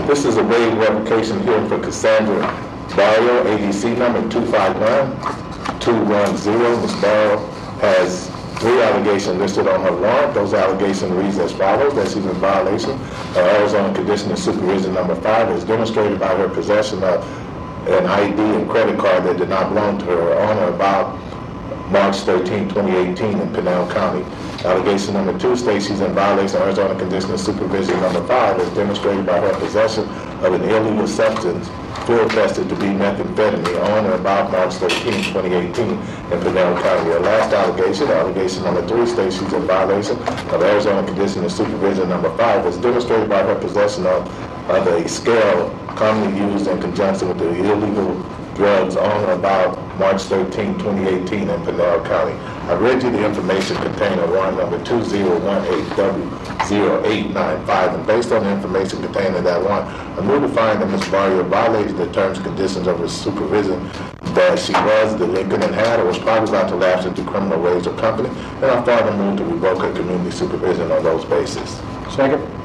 This is a waive revocation hearing for Cassandra Barrio, ADC number 259210. Ms. Barrio has 3 allegations listed on her warrant. Those allegations reads as follows: that she's in violation of Arizona Condition of Supervision number 5, as demonstrated by her possession of an ID and credit card that did not belong to her on or about March 13, 2018 in Pinal County. Allegation number 2 states she's in violation of Arizona Condition of Supervision number 5, as demonstrated by her possession of an illegal substance field tested to be methamphetamine on or about March 13, 2018 in Pinal County. Her last allegation number 3, states she's in violation of Arizona Condition of Supervision number 5, as demonstrated by her possession of a scale commonly used in conjunction with the illegal drugs on or about March 13, 2018 in Pinal County. I read you the information contained in warrant number 2018W0895, and based on the information contained in that warrant, I move to find that Ms. Barrio violated the terms and conditions of her supervision, that she was delinquent and had or was probably about to lapse into criminal ways or company, and I further move to revoke her community supervision on those bases. Second.